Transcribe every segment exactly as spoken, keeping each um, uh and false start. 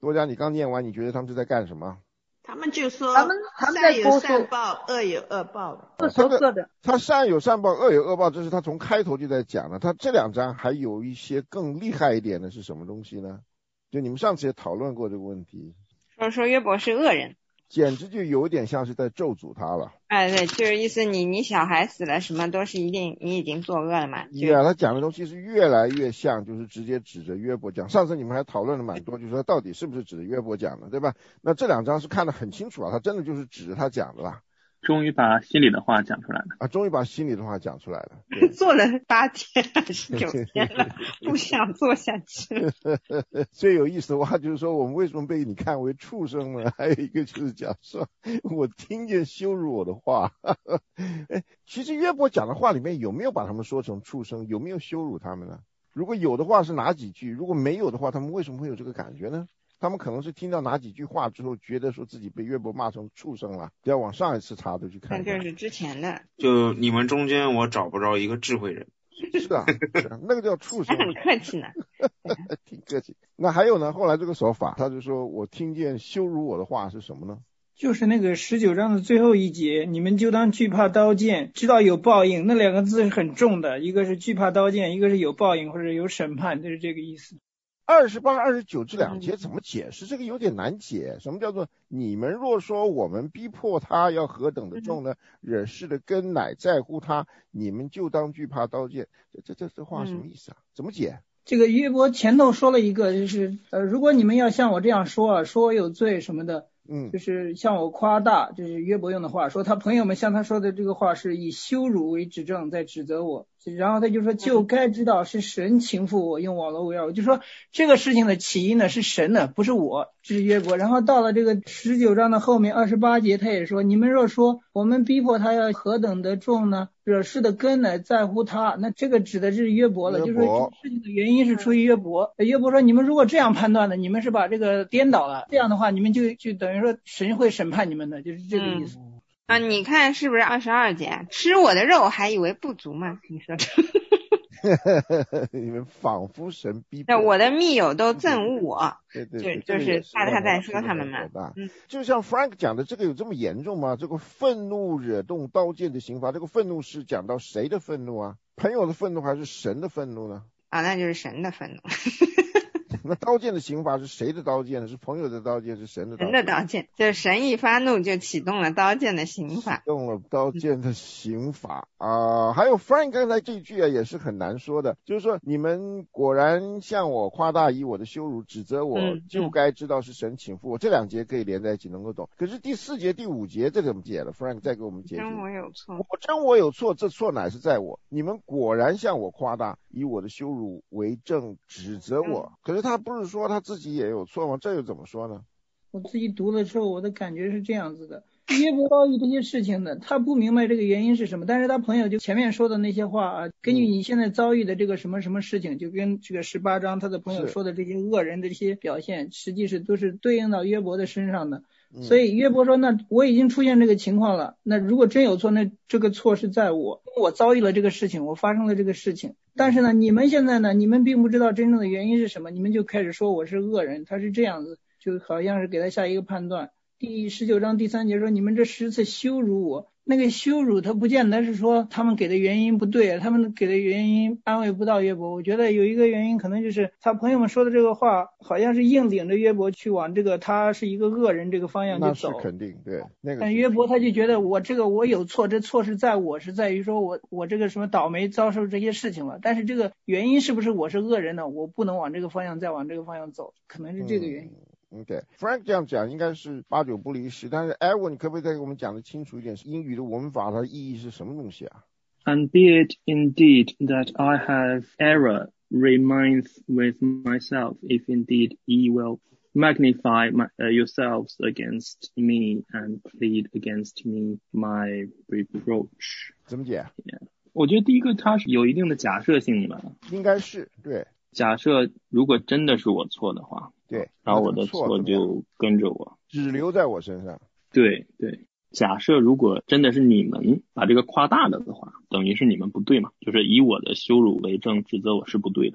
多佳，你刚念完，你觉得他们是在干什么？ 他们就说他们他们在善有善报，恶有恶报的， 各说各的。 他善有善报，恶有恶报，这是他从开头就在讲的。他这两章还有一些更厉害一点的是什么东西呢？就你们上次也讨论过这个问题， 说说约伯是恶人， 简直就有点像是在咒诅他了。 哎，对，就是意思你你小孩死了，什么都是一定你已经作恶了嘛。 对啊，他讲的东西是越来越像，就是直接指着约伯讲。上次你们还讨论了蛮多，就是说到底是不是指着约伯讲的，对吧？那这两章是看得很清楚啊，他真的就是指着他讲的啦。 终于把心里的话讲出来了啊！终于把心里的话讲出来了。 做了八天还是九天了，不想做下去了。 最有意思的话就是说，我们为什么被你看为畜生呢？还有一个就是讲说，我听见羞辱我的话。哎，其实约伯讲的话里面有没有把他们说成畜生？有没有羞辱他们呢？如果有的话是哪几句？如果没有的话，他们为什么会有这个感觉呢？他们可能是听到哪几句话之后，觉得说自己被约伯骂成畜生了，要往上一次查都去看看。 那就是之前的。 就你们中间，我找不着一个智慧人。 是啊，是啊，那个叫畜生。 很客气呢。 挺客气。那还有呢？后来这个手法，他就说我听见羞辱我的话是什么呢？ 就是那个十九章的最后一节，你们就当惧怕刀剑，知道有报应。那两个字是很重的，一个是惧怕刀剑，一个是有报应或者有审判，就是这个意思。 二十八、二十九这两节怎么解释？这个有点难解。什么叫做你们若说我们逼迫他要何等的重呢？惹事的根乃在乎他，你们就当惧怕刀剑。这这这这话什么意思啊？怎么解？ 这个约伯前头说了一个，就是呃，如果你们要像我这样说啊，说我有罪什么的， 嗯， 就是向我夸大，这是约伯用的话，说他朋友们向他说的这个话是以羞辱为指证，在指责我。然后他就说，就该知道是神情负我，用网络围绕我。就说这个事情的起因呢是神的，不是我，这是约伯。然后到了这个十九章的后面二十八节，他也说，你们若说我们逼迫他要何等的重呢？惹事的根乃在乎他。那这个指的是约伯了，就是说这个事情的原因是出于约伯。约伯说，你们如果这样判断的，你们是把这个颠倒了，这样的话你们就就等于说神会审判你们的，就是这个意思。 嗯啊，你看是不是二十二节？吃我的肉还以为不足吗？你说这你们仿佛神逼迫我的密友都憎恶我， 对对对， 就就是他他在说他们嘛。 嗯，就像 Frank 讲的，这个有这么严重吗？这个愤怒惹动刀剑的刑罚，这个愤怒是讲到谁的愤怒啊？朋友的愤怒还是神的愤怒呢？ 啊，那就是神的愤怒。 那刀剑的刑罚是谁的刀剑呢？是朋友的刀剑，是神的刀剑？ 神的刀剑，就是神一发怒就启动了刀剑的刑法， 启动了刀剑的刑法啊、呃！还有 Frank 刚才这句啊也是很难说的，就是说你们果然向我夸大，以我的羞辱指责我， 嗯、 就该知道是神请负我。这两节可以连在一起能够懂，可是第四节、第五节这怎么解了 ？Frank 再给我们解释。 真我有错， 我真我有错，这错乃是在我。你们果然向我夸大，以我的羞辱为证，指责我。嗯、可是他不是说他自己也有错吗？这又怎么说呢？ 我自己读的时候，我的感觉是这样子的：约伯遭遇这些事情的，他不明白这个原因是什么，但是他朋友就前面说的那些话啊，根据你现在遭遇的这个什么什么事情，就跟这个十八章他的朋友说的这些恶人的这些表现，实际是都是对应到约伯的身上的。所以约伯说，那我已经出现这个情况了，那如果真有错，那这个错是在我，我遭遇了这个事情，我发生了这个事情。但是呢，你们现在呢，你们并不知道真正的原因是什么，你们就开始说我是恶人，他是这样子，就好像是给他下一个判断。第十九章第三节说，你们这十次羞辱我，那个羞辱他不见得是说他们给的原因不对，他们给的原因安慰不到约伯。我觉得有一个原因可能就是他朋友们说的这个话好像是硬顶着约伯去往这个他是一个恶人这个方向去走。 那是肯定对，那个但约伯他就觉得我这个我有错，这错是在我，是在于说我我这个什么倒霉遭受这些事情了，但是这个原因是不是我是恶人呢？我不能往这个方向再往这个方向走，可能是这个原因。嗯 OK， Frank 这样讲应该是八九不离十，但是 Edwin 你可不可以再给我们讲的清楚一点？英语的文法它的意义是什么东西啊 ？And be it indeed that I have error remains with myself, if indeed ye will magnify my, uh, yourselves against me and plead against me my reproach. 怎么解？ Yeah. 我觉得第一个它是有一定的假设性的， 应该是对。 假设如果真的是我错的话， 对， 然后我的错就跟着我， 只留在我身上。 对对，假设如果真的是你们把这个夸大了的话，等于是你们不对嘛，就是以我的羞辱为证，指责我是不对的嘛。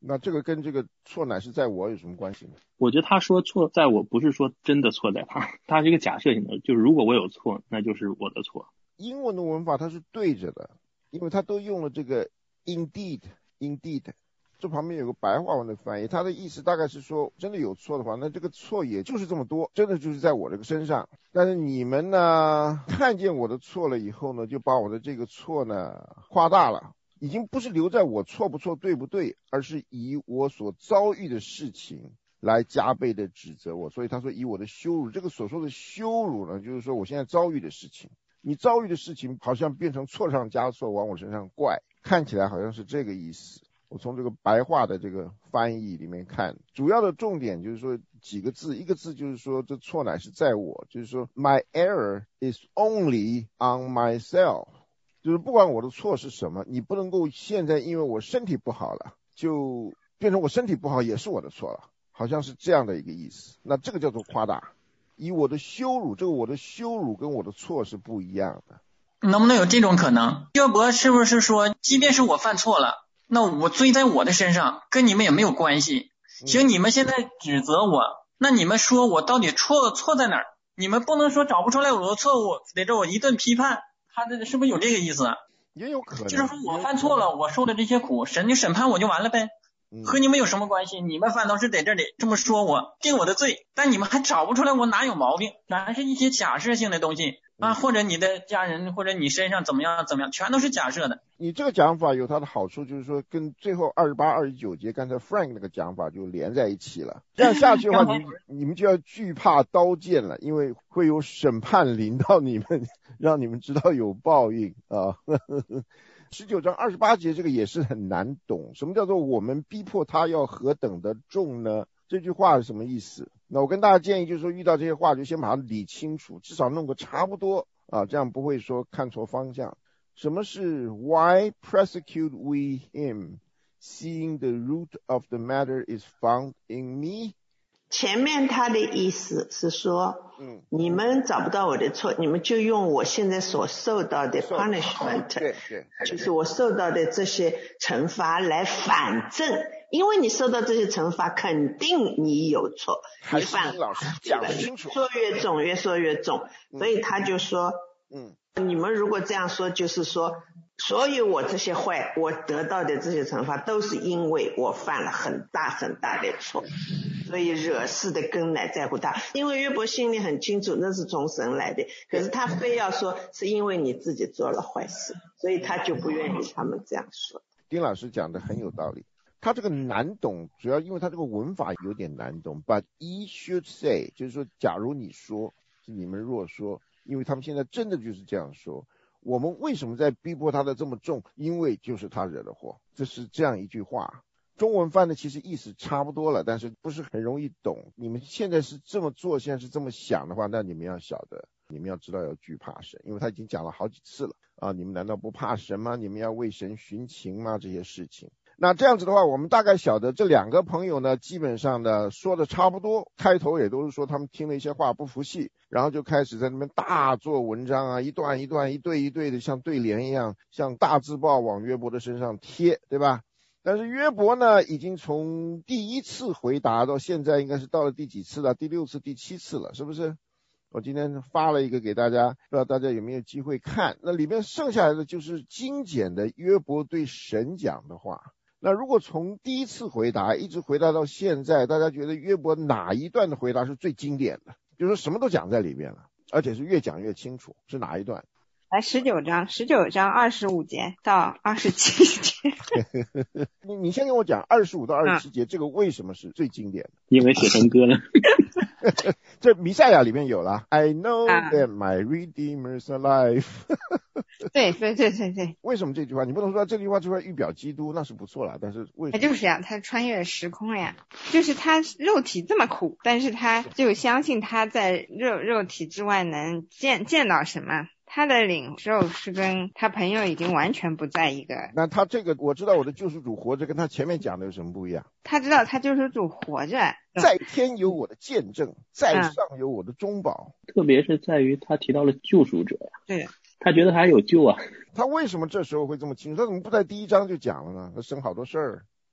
那这个跟这个错乃是在我有什么关系呢？ 我觉得他说错在我不是说真的错在他，他是一个假设性的，就是如果我有错，那就是我的错。 英文的文法它是对着的，因为它都用了这个 indeed indeed， 这旁边有个白话文的翻译，它的意思大概是说真的有错的话，那这个错也就是这么多，真的就是在我这个身上。但是你们呢看见我的错了以后呢，就把我的这个错呢夸大了，已经不是留在我错不错对不对，而是以我所遭遇的事情来加倍的指责我。所以他说以我的羞辱，这个所说的羞辱呢，就是说我现在遭遇的事情，你遭遇的事情好像变成错上加错往我身上怪，看起来好像是这个意思。我从这个白话的这个翻译里面看，主要的重点就是说几个字，一个字就是说这错乃是在我，就是说 my error is only on myself， 就是不管我的错是什么，你不能够现在因为我身体不好了就变成我身体不好也是我的错了，好像是这样的一个意思。那这个叫做夸大，以我的羞辱，这个我的羞辱跟我的错是不一样的。 能不能有这种可能，约伯是不是说即便是我犯错了，那我罪在我的身上，跟你们也没有关系，行，你们现在指责我，那你们说我到底错错在哪儿？你们不能说找不出来我的错误，得着我一顿批判，他这是不是有这个意思？ 也有可能， 就是说我犯错了，我受的这些苦，神就审判我就完了呗，和你们有什么关系？你们反倒是在这里这么说我，定我的罪，但你们还找不出来我哪有毛病，全是一些假设性的东西啊，或者你的家人，或者你身上怎么样怎么样，全都是假设的。 你这个讲法有它的好处，就是说跟最后二十八、二十九节刚才 Frank 那个讲法就连在一起了。这样下去的话，你你们就要惧怕刀剑了，因为会有审判临到你们，让你们知道有报应啊。十九章二十八节这个也是很难懂，什么叫做我们逼迫他要何等的重呢？这句话是什么意思？那我跟大家建议就是说，遇到这些话就先把它理清楚，至少弄个差不多啊，这样不会说看错方向。什么是 Why persecute we him, seeing the root of the matter is found in me？ 前面他的意思是说， 嗯， 你们找不到我的错，你们就用我现在所受到的 punishment， 对对， 就是我受到的这些惩罚来反正，因为你受到这些惩罚，肯定你有错，你犯老师讲得清楚， 说越重越说越重，所以他就说， 嗯， 你们如果这样说，就是说，所以我这些坏，我得到的这些惩罚，都是因为我犯了很大很大的错，所以惹事的根乃在乎他。因为约伯心里很清楚，那是从神来的，可是他非要说是因为你自己做了坏事，所以他就不愿意他们这样说。 丁老师讲的很有道理。他这个难懂，主要因为他这个文法有点难懂。But ye should say， 就是说，假如你说，是你们若说，因为他们现在真的就是这样说。我们为什么在逼迫他的这么重？因为就是他惹的祸，这是这样一句话。中文翻的其实意思差不多了，但是不是很容易懂。你们现在是这么做，现在是这么想的话，那你们要晓得，你们要知道要惧怕神，因为他已经讲了好几次了啊！你们难道不怕神吗？你们要为神寻情吗？这些事情。那这样子的话，我们大概晓得这两个朋友呢，基本上呢说的差不多，开头也都是说他们听了一些话不服气，然后就开始在那边大做文章啊，一段一段一对一对的像对联一样，像大字报往约伯的身上贴，对吧？但是约伯呢已经从第一次回答到现在应该是到了第几次了？第六次第七次了，是不是？我今天发了一个给大家，不知道大家有没有机会看，那里面剩下来的就是精简的约伯对神讲的话。那如果从第一次回答一直回答到现在，大家觉得约伯哪一段的回答是最经典的？就是说什么都讲在里面了，而且是越讲越清楚，是哪一段？ 来十九章，十九章二十五节到二十七节。 你你先跟我讲二十五到二十七节、嗯、这个为什么是最经典的？ 因为写成歌了。 这弥赛亚里面有了 I know that my Redeemer's alive 对对对对对。 为什么这句话？你不能说这句话就会预表基督，那是不错了，但是为什么？ 他就是呀、啊，他穿越时空了呀，就是他肉体这么苦，但是他就相信他在肉肉体之外能见见到什么。他的领受是跟他朋友已经完全不在一个。 那他这个我知道我的救赎主活着，跟他前面讲的有什么不一样？ 他知道他救赎主活着， 在天有我的见证，在上有我的中保、 嗯、特别是在于他提到了救赎者呀， 对， 他觉得他有救啊。 他为什么这时候会这么清楚？他怎么不在第一章就讲了呢？他生好多事儿。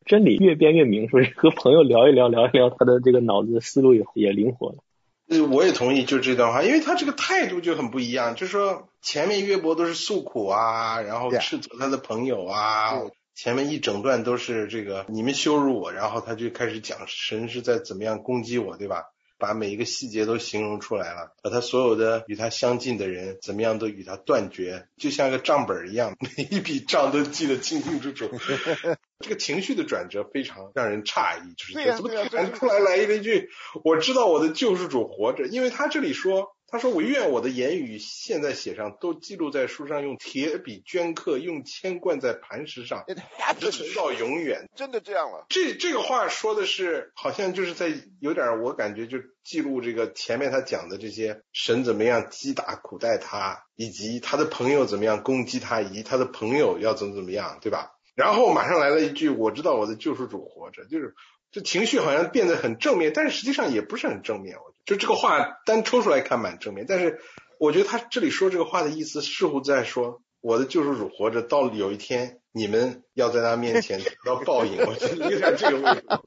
真理越辩越明，是不是？和朋友聊一聊聊一聊，他的这个脑子思路也也灵活了。 呃，我也同意，就这段话，因为他这个态度就很不一样，就是说前面约伯都是诉苦啊，然后斥责他的朋友啊， yeah. 前面一整段都是这个你们羞辱我，然后他就开始讲神是在怎么样攻击我，对吧？把每一个细节都形容出来了，把他所有的与他相近的人怎么样都与他断绝，就像一个账本一样，每一笔账都记得清清楚楚。这个情绪的转折非常让人诧异，就是怎么突然出来来了一句我知道我的救世主活着，因为他这里说，他说我愿我的言语现在写上，都记录在书上，用铁笔镌刻，用铅灌在磐石上，直存到永远。 真的这样了。 这这个话说的是好像就是在有点，我感觉就记录这个前面他讲的这些神怎么样击打苦待他，以及他的朋友怎么样攻击他，以及他的朋友要怎么怎么样，对吧？然后马上来了一句我知道我的救世主活着，就是这情绪好像变得很正面，但是实际上也不是很正面。就这个话单抽出来看蛮正面，但是我觉得他这里说这个话的意思似乎在说我的救世主活着，到有一天你们要在他面前得到报应。我觉得有点这个味道。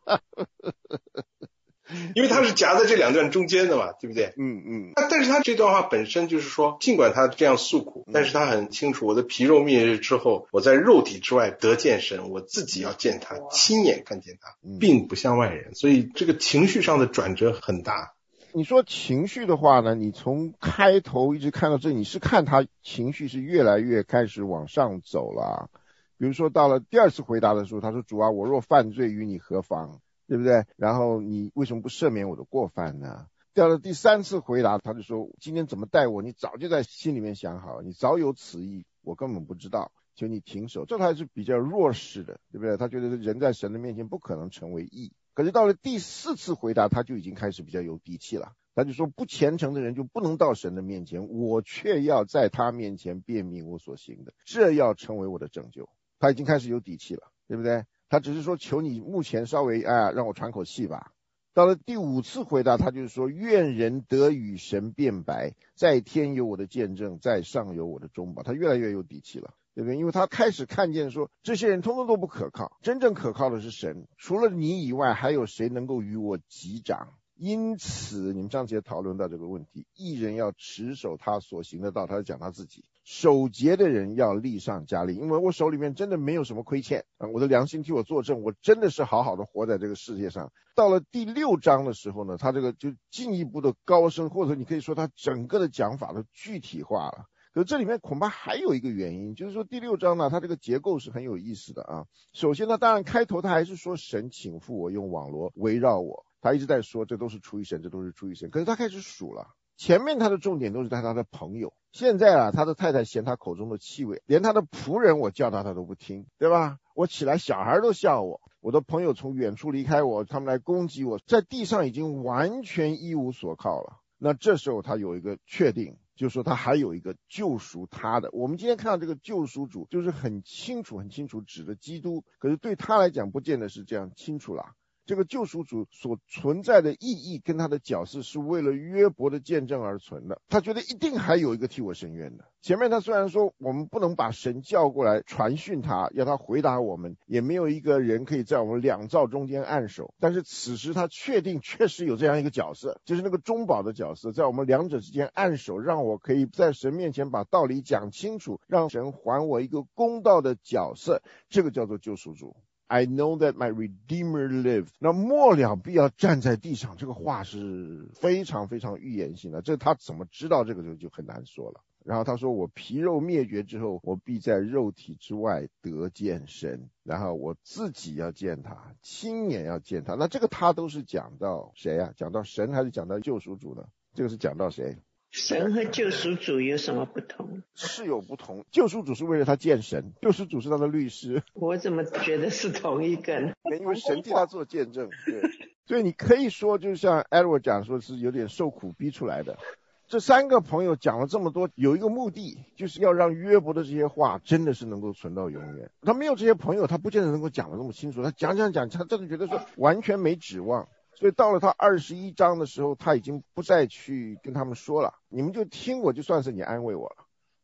因为他是夹在这两段中间的嘛，对不对？ 嗯嗯。 但是他这段话本身就是说，尽管他这样诉苦，但是他很清楚，我的皮肉灭日之后，我在肉体之外得见神，我自己要见他，亲眼看见他，并不像外人。所以这个情绪上的转折很大。 你说情绪的话呢，你从开头一直看到这，你是看他情绪是越来越开始往上走了。比如说到了第二次回答的时候，他说主啊，我若犯罪与你何妨，对不对？然后你为什么不赦免我的过犯呢？到了第三次回答，他就说今天怎么待我，你早就在心里面想好，你早有此意，我根本不知道，求你停手。这还是比较弱势的，对不对？他觉得人在神的面前不可能成为义。可是到了第四次回答，他就已经开始比较有底气了。他就说不虔诚的人就不能到神的面前，我却要在他面前辨明我所行的，这要成为我的拯救。他已经开始有底气了，对不对？他只是说求你目前稍微哎让我喘口气吧。到了第五次回答，他就是说愿人得与神辩白，在天有我的见证，在上有我的中保。他越来越有底气了，对不对？因为他开始看见说这些人通通都不可靠，真正可靠的是神，除了你以外还有谁能够与我击掌。因此你们上次也讨论到这个问题，义人要持守他所行的道，他在讲他自己，守节的人要力上加力，因为我手里面真的没有什么亏欠、啊、我的良心替我作证，我真的是好好的活在这个世界上。到了第六章的时候呢，他这个就进一步的高升，或者你可以说他整个的讲法的具体化了。可是这里面恐怕还有一个原因，就是说第六章呢，它这个结构是很有意思的啊。首先呢，当然开头他还是说神请付我，用网罗围绕我，他一直在说这都是出于神，这都是出于神。可是他开始数了，前面他的重点都是在他的朋友，现在啊，他的太太嫌他口中的气味，连他的仆人我叫他他都不听，对吧？我起来小孩都笑我，我的朋友从远处离开我，他们来攻击我，在地上已经完全一无所靠了。那这时候他有一个确定，就是说他还有一个救赎他的。我们今天看到这个救赎主就是很清楚很清楚指的基督，可是对他来讲不见得是这样清楚啦。这个救赎主所存在的意义跟他的角色是为了约伯的见证而存的，他觉得一定还有一个替我伸冤的。前面他虽然说我们不能把神叫过来传讯他，要他回答我们，也没有一个人可以在我们两造中间按手，但是此时他确定确实有这样一个角色，就是那个中保的角色，在我们两者之间按手，让我可以在神面前把道理讲清楚，让神还我一个公道的角色，这个叫做救赎主。I know that my Redeemer lives。 那末了必要站在地上，这个话是非常非常预言性的，这他怎么知道这个就就很难说了。然后他说我皮肉灭绝之后，我必在肉体之外得见神，然后我自己要见他，亲眼要见他。那这个他都是讲到谁啊？讲到神还是讲到救赎主呢？这个是讲到谁？ 神和救赎主有什么不同？ 是有不同，救赎主是为了他见神，救赎主是他的律师。 我怎么觉得是同一个呢？ 因为神替他做见证。对，所以你可以说就像 Edward 讲说是有点受苦逼出来的。这三个朋友讲了这么多，有一个目的，就是要让约伯的这些话真的是能够存到永远。他没有这些朋友，他不见得能够讲得那么清楚，他讲讲讲，他真的觉得说完全没指望。所以到了他二十一章的时候，他已经不再去跟他们说了，你们就听我，就算是你安慰我了。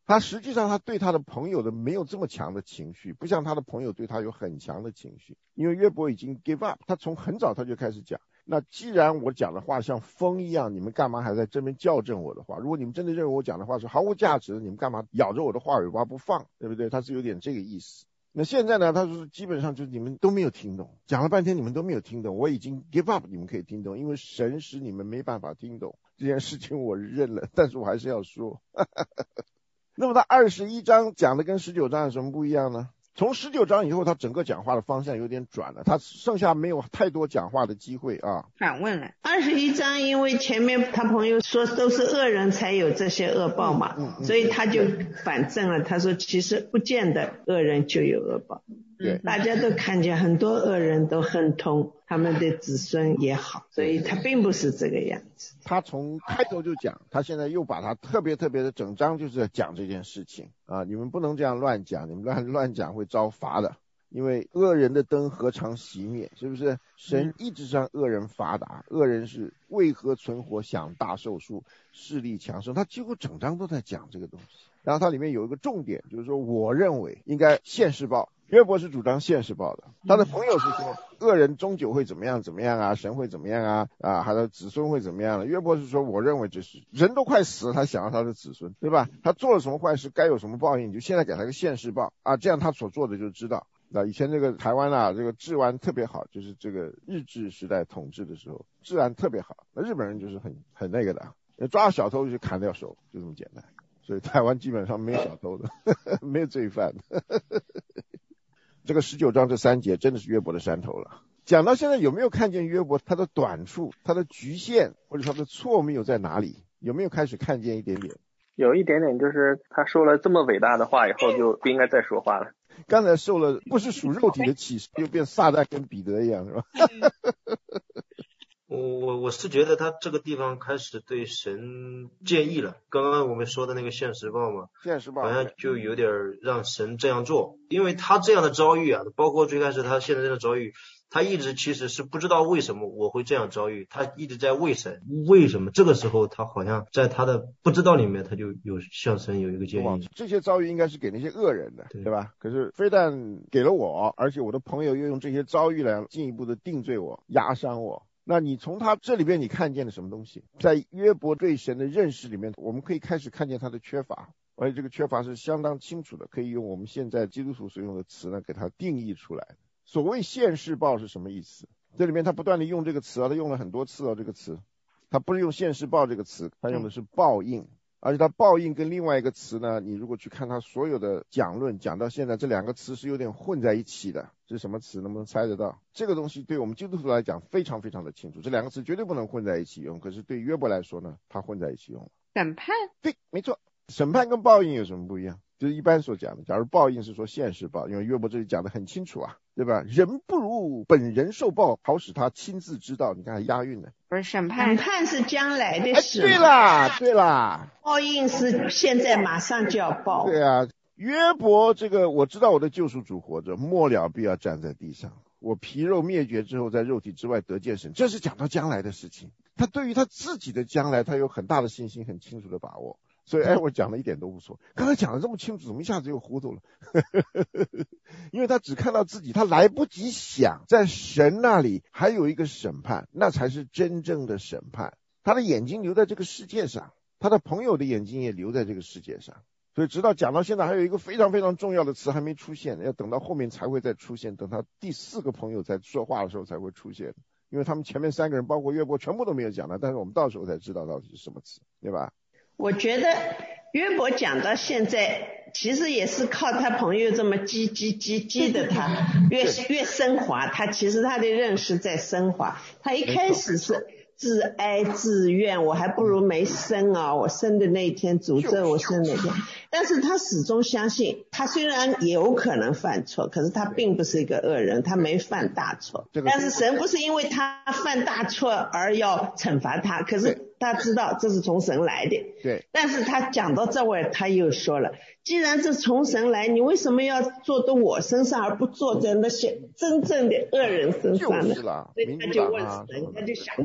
他实际上他对他的朋友的没有这么强的情绪，不像他的朋友对他有很强的情绪，因为约伯已经 give up， 他从很早他就开始讲，那既然我讲的话像风一样，你们干嘛还在这边校正我的话？如果你们真的认为我讲的话是毫无价值的，你们干嘛咬着我的话尾巴不放，对不对？他是有点这个意思。那现在呢，他说基本上就是你们都没有听懂，讲了半天你们都没有听懂，我已经 give up， 你们可以听懂，因为神使你们没办法听懂这件事情，我认了，但是我还是要说那么他二十一章讲的跟十九章有什么不一样呢？从十九章以后，他整个讲话的方向有点转了，他剩下没有太多讲话的机会啊。 反问了。 二十一章，因为前面他朋友说都是恶人才有这些恶报嘛，嗯嗯嗯、所以他就反证了，他说其实不见得恶人就有恶报。 对， 大家都看见很多恶人都很痛，他们的子孙也好，所以他并不是这个样子。 他从开头就讲，他现在又把他特别特别的整章就是在讲这件事情啊，你们不能这样乱讲，你们乱乱讲会遭罚的，因为恶人的灯何尝熄灭，是不是？神一直让恶人发达，恶人是为何存活，享大寿数，势力强盛，他几乎整章都在讲这个东西。然后它里面有一个重点，就是说我认为应该现世报，约伯是主张现世报的，他的朋友是说恶人终究会怎么样怎么样啊，神会怎么样啊啊，他的子孙会怎么样了。约伯是说我认为这是人都快死了，他想要他的子孙，对吧？他做了什么坏事该有什么报应，你就现在给他个现世报啊，这样他所做的就知道。那以前这个台湾啊，这个治安特别好，就是这个日治时代统治的时候治安特别好，那日本人就是很很那个的，抓到小偷就砍掉手，就这么简单。所以台湾基本上没有小偷的没有罪犯的这个十九章这三节真的是约伯的山头了。讲到现在，有没有看见约伯他的短处，他的局限，或者他的错谬在哪里？有没有开始看见一点点？ 有一点点，就是他说了这么伟大的话以后就不应该再说话了。 刚才受了不是属肉体的启示，又变撒旦跟彼得一样，是吧我我我是觉得他这个地方开始对神建议了，刚刚我们说的那个现实报嘛， 现实报好像就有点让神这样做，因为他这样的遭遇啊，包括最开始他现在这个遭遇，他一直其实是不知道为什么我会这样遭遇，他一直在问神为什么，这个时候他好像在他的不知道里面他就有向神有一个建议。 这些遭遇应该是给那些恶人的， 对, 对吧？可是非但给了我，而且我的朋友又用这些遭遇来进一步的定罪我，压伤我。那你从他这里边你看见了什么东西？在约伯对神的认识里面，我们可以开始看见他的缺乏，而且这个缺乏是相当清楚的，可以用我们现在基督徒所用的词呢给它定义出来。所谓现世报是什么意思？这里面他不断的用这个词啊，他用了很多次啊，这个词他不是用现世报这个词，他用的是报应，而且他报应跟另外一个词呢，你如果去看他所有的讲论讲到现在，这两个词是有点混在一起的。是什么词？能不能猜得到？这个东西对我们基督徒来讲非常非常的清楚，这两个词绝对不能混在一起用，可是对约伯来说呢，他混在一起用了。 审判？ 对，没错。审判跟报应有什么不一样？就是一般所讲的，假如报应是说现世报，因为约伯这里讲的很清楚啊，对吧？人不如本人受报，好使他亲自知道。你看还押韵呢。 不是审判，审判是将来的事、 哎。对啦，对啦。 报应是现在马上就要报。 对啊。约伯这个我知道我的救赎主活着，末了必要站在地上，我皮肉灭绝之后在肉体之外得见神，这是讲到将来的事情。他对于他自己的将来他有很大的信心，很清楚的把握。所以哎，我讲的一点都不错，刚才讲的这么清楚，怎么一下子又糊涂了因为他只看到自己，他来不及想在神那里还有一个审判，那才是真正的审判。他的眼睛留在这个世界上，他的朋友的眼睛也留在这个世界上，所以直到讲到现在还有一个非常非常重要的词还没出现，要等到后面才会再出现，等他第四个朋友在说话的时候才会出现，因为他们前面三个人包括约伯全部都没有讲的，但是我们到时候才知道到底是什么词，对吧？ 我觉得约伯讲到现在其实也是靠他朋友这么激激激激的他越越升华，他其实他的认识在升华。他一开始是自哀自怨，我还不如没生啊，我生的那一天诅咒我生那天，但是他始终相信他虽然也有可能犯错，可是他并不是一个恶人，他没犯大错，但是神不是因为他犯大错而要惩罚他，可是他知道这是从神来的。 对， 但是他讲到这位他又说了，既然这从神来，你为什么要做到我身上而不做在那些真正的恶人身上呢？ 就是啦， 所以他就问神，他就想不通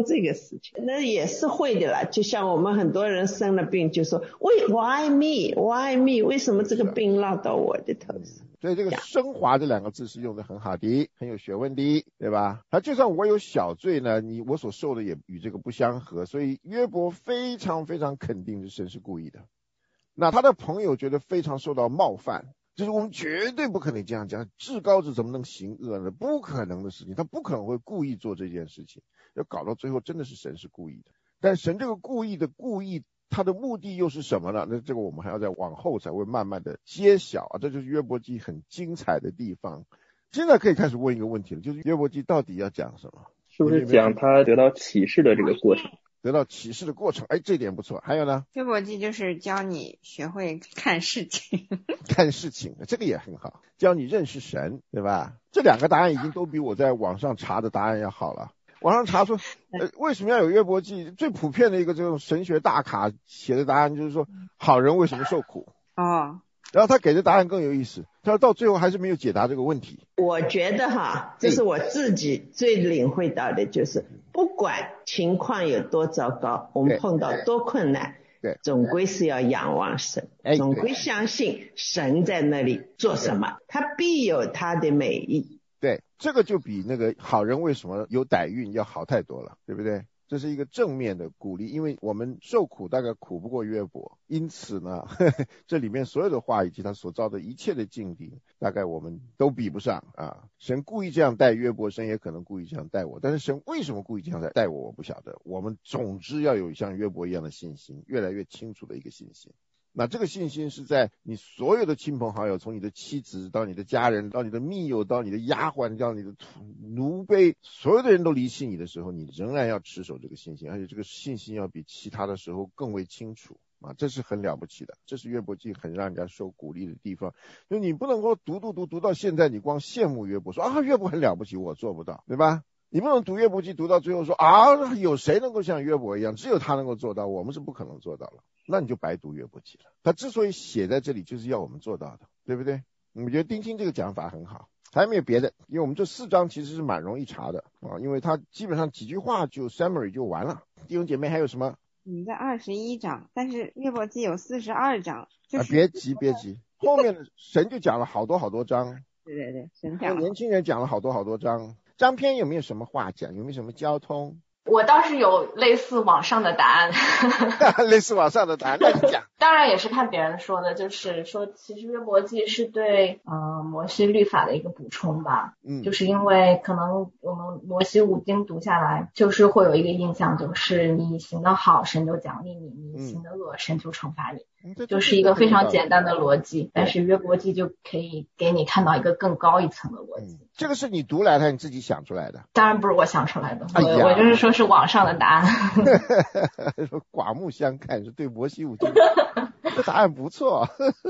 这个事情，那也是会的啦。就像我们很多人生了病就说喂 why me why me 为什么这个病落到我的头上。 所以这个升华这两个字是用的很好的，很有学问的，对吧？他就算我有小罪呢，你我所受的也与这个不相合，所以约伯非常非常肯定是神是故意的。那他的朋友觉得非常受到冒犯，就是我们绝对不可能这样讲，至高者怎么能行恶呢？不可能的事情，他不可能会故意做这件事情，要搞到最后真的是神是故意的。但神这个故意的故意，他的目的又是什么呢？那这个我们还要再往后才会慢慢的揭晓啊，这就是约伯记很精彩的地方。现在可以开始问一个问题了，就是约伯记到底要讲什么？ 是不是讲他得到启示的这个过程？ 得到启示的过程，哎，这点不错。还有呢？ 约伯记就是教你学会看事情， 看事情，这个也很好，教你认识神，对吧？这两个答案已经都比我在网上查的答案要好了。网上查说，呃，为什么要有约伯记？最普遍的一个这种神学大咖写的答案就是说，好人为什么受苦？ 哦。 然后他给的答案更有意思，他说到最后还是没有解答这个问题。 我觉得哈，这是我自己最领会到的，就是不管情况有多糟糕，我们碰到多困难， 对， 总归是要仰望神，总归相信神在那里做什么，他必有他的美意。 对，这个就比那个好人为什么有歹运要好太多了，对不对？这是一个正面的鼓励，因为我们受苦大概苦不过约伯，因此呢呵呵这里面所有的话以及他所遭的一切的境地，大概我们都比不上啊。神故意这样待约伯，神也可能故意这样待我，但是神为什么故意这样待我，我不晓得。我们总之要有像约伯一样的信心，越来越清楚的一个信心。那这个信心是在你所有的亲朋好友，从你的妻子到你的家人，到你的密友，到你的丫鬟，到你的奴婢，所有的人都离弃你的时候，你仍然要持守这个信心，而且这个信心要比其他的时候更为清楚啊，这是很了不起的，这是约伯记很让人家受鼓励的地方。就你不能够读读读读到现在，你光羡慕约伯说啊约伯很了不起，我做不到，对吧？你不能读约伯记读到最后说啊有谁能够像约伯一样，只有他能够做到，我们是不可能做到了，那你就白读约伯记了。他之所以写在这里就是要我们做到的，对不对？我觉得丁青这个讲法很好。还没有别的，因为我们这四章其实是蛮容易查的啊，因为它基本上几句话就 summary 就完了。弟兄姐妹还有什么？ 你在二十一章，但是约伯记有四十二章，就是、 啊、别急别急，后面的神就讲了好多好多章。 对对对，神讲了。 年轻人讲了好多好多章。张篇有没有什么话讲？有没有什么交通？ 我倒是有类似网上的答案类似网上的答案，那你讲。 当然也是看别人说的，就是说其实约伯记是对呃摩西律法的一个补充吧。嗯，就是因为可能我们摩西五经读下来，就是会有一个印象，就是你行得好神就奖励你，你行得恶神就惩罚你。嗯，就是一个非常简单的逻辑，但是约伯记就可以给你看到一个更高一层的逻辑。 嗯，这个是你读来的还是你自己想出来的？ 当然不是我想出来的， 哎、 我我就是说是网上的答案。 刮目相看，是对摩西五经，这答案不错。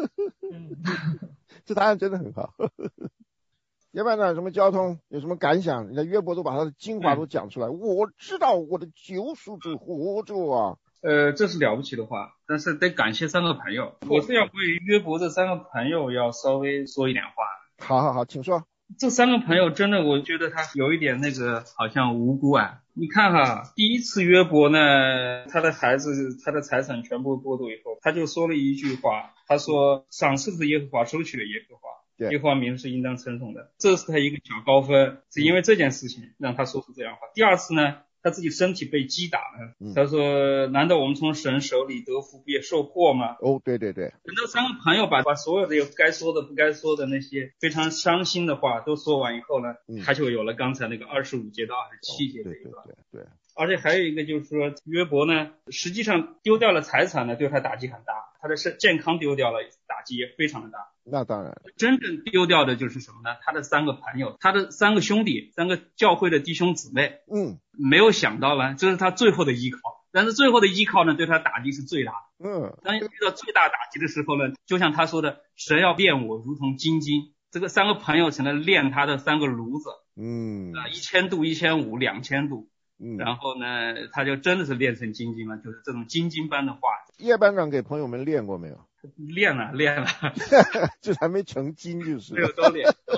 这答案真的很好。要不然呢？什么交通有什么感想？你看约伯都把他的精华都讲出来。嗯、我知道我的救赎主活着啊。 呃，这是了不起的话，但是得感谢三个朋友。我是要为约伯这三个朋友要稍微说一点话。 好好好，请说。 这三个朋友真的，我觉得他有一点那个好像无辜啊。你看哈，第一次约伯呢，他的孩子他的财产全部剥夺以后，他就说了一句话，他说赏赐的是耶和华，收取的耶和华，耶和华名是应当称颂的，这是他一个小高分，是因为这件事情让他说出这样的话。第二次呢，他自己身体被击打了，嗯、他说难道我们从神手里得福必受祸吗？ 哦，对对对。 等到三个朋友把把所有的有该说的不该说的那些非常伤心的话都说完以后呢，嗯、他就有了刚才那个二十五节到二十七节这一段。 哦、对对对对。 而且还有一个就是说，约伯呢实际上丢掉了财产呢，对他打击很大，他的健康丢掉了，打击也非常的大。 那当然， 真正丢掉的就是什么呢？他的三个朋友，他的三个兄弟，三个教会的弟兄姊妹， 嗯， 没有想到呢，这是他最后的依靠。但是最后的依靠呢，对他打击是最大的。 嗯， 当遇到最大打击的时候呢，就像他说的，神要炼我如同金金。这个三个朋友成了炼他的三个炉子。 嗯， 啊，一千度、一千五、两千度。嗯，然后呢，他就真的是炼成金金了，就是这种金金般的话。 叶班长给朋友们练过没有？ 练了练了。 这还没成金就是。 没有，都练都练。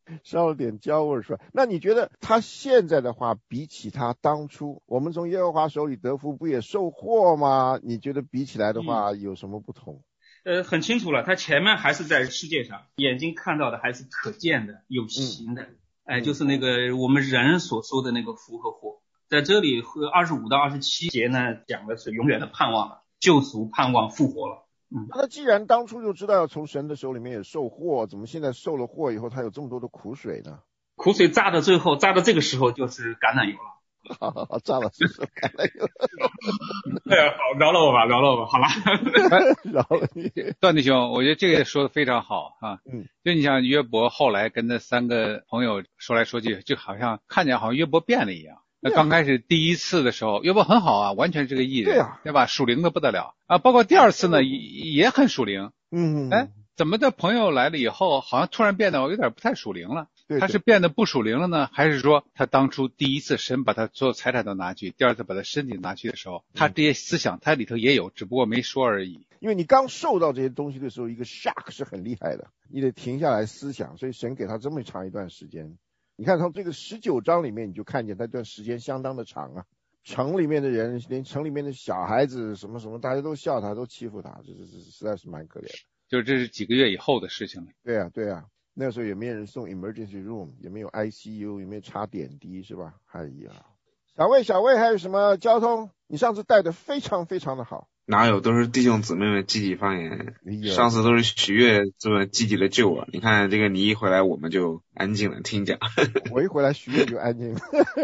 烧了点焦味是吧？那你觉得他现在的话，比起他当初我们从耶和华手里得福不也受祸吗？你觉得比起来的话有什么不同？ 呃，很清楚了，他前面还是在世界上，眼睛看到的还是可见的、有形的，哎、嗯，就是那个我们人所说的那个福和祸。在这里二十五到二十七节呢，讲的是永远的盼望了，救赎、盼望、复活了。嗯， 那既然当初就知道要从神的手里面也受祸，怎么现在受了祸以后，他有这么多的苦水呢？ 苦水榨到最后，榨到这个时候就是橄榄油了。 好好好，榨了是橄榄油。 哎呀，好，饶了我吧，饶了我吧，好了， 饶了你。 段弟兄，我觉得这个说的非常好啊。 嗯， 就你像约伯后来跟那三个朋友说来说去，就好像看见好像约伯变了一样。那刚开始第一次的时候，约伯很好啊，完全是个艺人， 对啊， 对吧？属灵的不得了啊。包括第二次呢，也也很属灵。 嗯， 哎，怎么这朋友来了以后，好像突然变得有点不太属灵了？ 对对， 他是变得不属灵了呢，还是说他当初第一次神把他所有财产都拿去，第二次把他身体拿去的时候，他这些思想他里头也有，只不过没说而已。 因为你刚受到这些东西的时候，一个 shock 是很厉害的，你得停下来思想，所以神给他这么长一段时间。你看从这个十九章里面，你就看见他这段时间相当的长啊。城里面的人，连城里面的小孩子什么什么，大家都笑他，都欺负他，这这这实在是蛮可怜的。 就这是几个月以后的事情了。 对啊，对啊，那个时候也没有人送 emergency room， 也没有 I C U， 也没有插点滴，是吧？哎呀，小魏，小魏还有什么交通？你上次带的非常非常的好。 哪有，都是弟兄姊妹们积极发言。上次都是许悦这么积极的救我，你看这个你一回来我们就安静了听讲。 我一回来许悦就安静了。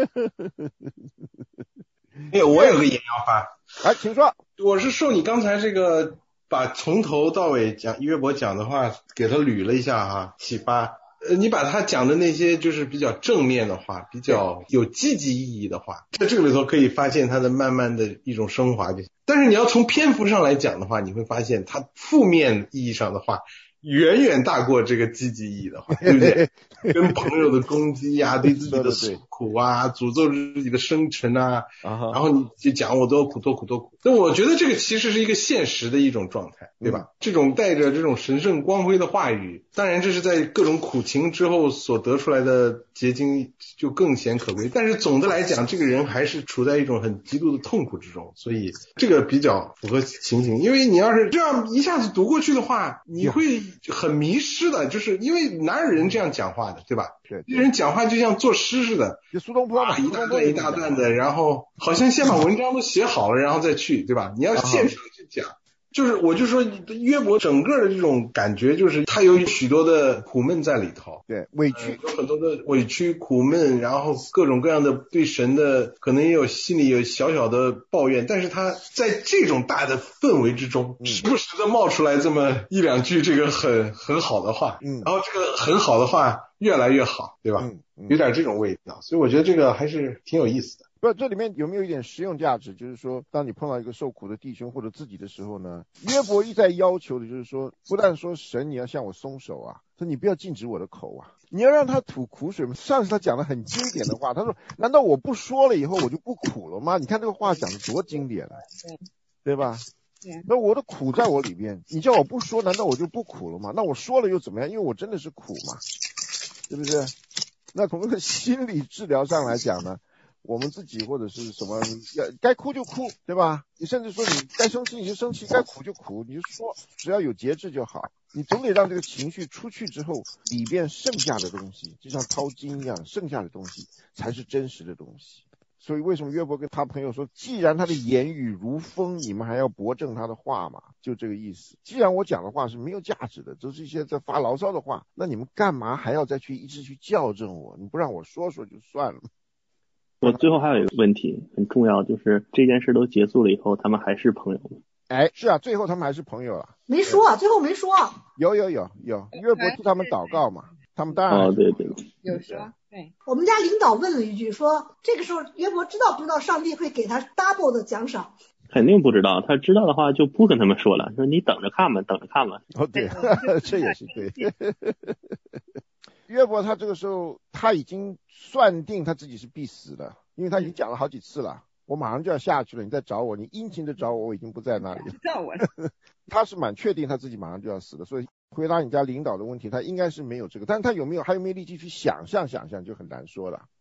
哎，我有个引要发， 来，请说。 我是受你刚才这个把从头到尾讲约伯讲的话给他捋了一下哈，启发。呃，你把他讲的那些就是比较正面的话，比较有积极意义的话，在这个里头可以发现他的慢慢的一种升华。但是你要从篇幅上来讲的话，你会发现他负面意义上的话远远大过这个积极意义的话，对不对？跟朋友的攻击呀、啊，对自己的诉苦啊，诅咒自己的生辰啊，然后你就讲我多苦多苦多苦。那我觉得这个其实是一个现实的一种状态，对吧？嗯、这种带着这种神圣光辉的话语，当然这是在各种苦情之后所得出来的结晶就更显可贵。但是总的来讲，这个人还是处在一种很极度的痛苦之中，所以这个比较符合情形。因为你要是这样一下子读过去的话，你会很迷失的，就是因为哪有人这样讲话的，对吧？ 对， 这人讲话就像作诗似的， 就苏东坡嘛， 一大段一大段的，然后好像先把文章都写好了，然后再去，对吧？你要现场去讲。就是我就说约伯整个的这种感觉，就是他有许多的苦闷在里头， 对，委屈、 呃、有很多的委屈苦闷，然后各种各样的对神的可能也有心里有小小的抱怨，但是他在这种大的氛围之中、嗯、时不时的冒出来这么一两句这个很很好的话，嗯，然后这个很好的话越来越好，对吧？嗯嗯、有点这种味道，所以我觉得这个还是挺有意思的。 不，这里面有没有一点实用价值？就是说，当你碰到一个受苦的弟兄或者自己的时候呢，约伯一再要求的就是说，不但说神你要向我松手啊，说你不要禁止我的口啊，你要让他吐苦水。上次他讲的很经典的话，他说难道我不说了以后我就不苦了吗？你看这个话讲的多经典啊，对吧？那我的苦在我里边，你叫我不说，难道我就不苦了吗？那我说了又怎么样？因为我真的是苦嘛，对不对？那从这个心理治疗上来讲呢，我们自己或者是什么该哭就哭，对吧？你甚至说你该生气你就生气，该苦就苦，你就说，只要有节制就好。你总得让这个情绪出去之后，里边剩下的东西就像掏金一样，剩下的东西才是真实的东西。所以为什么约伯跟他朋友说，既然他的言语如风，你们还要驳正他的话嘛？就这个意思。既然我讲的话是没有价值的，都是一些在发牢骚的话，那你们干嘛还要再去一直去校正我？你不让我说说就算了。 我最后还有一个问题很重要，就是这件事都结束了以后，他们还是朋友吗？ 哎，是啊，最后他们还是朋友了。 没说啊，最后没说。 有有有有，约伯替他们祷告嘛，他们当然哦，对对， 有说。对， 我们家领导问了一句，说这个时候约伯知道不知道上帝会给他 double 的奖赏？ 肯定不知道，他知道的话就不跟他们说了，说你等着看吧，等着看吧。 哦，对，这也是对。约伯他这个时候他已经算定他自己是必死的，因为他已经讲了好几次了，我马上就要下去了，你再找我，你殷勤的找我，我已经不在那里了。 找我了。 他是蛮确定他自己马上就要死的，所以回答你家领导的问题，他应该是没有这个，但是他有没有还有没有力气去想象想象就很难说了。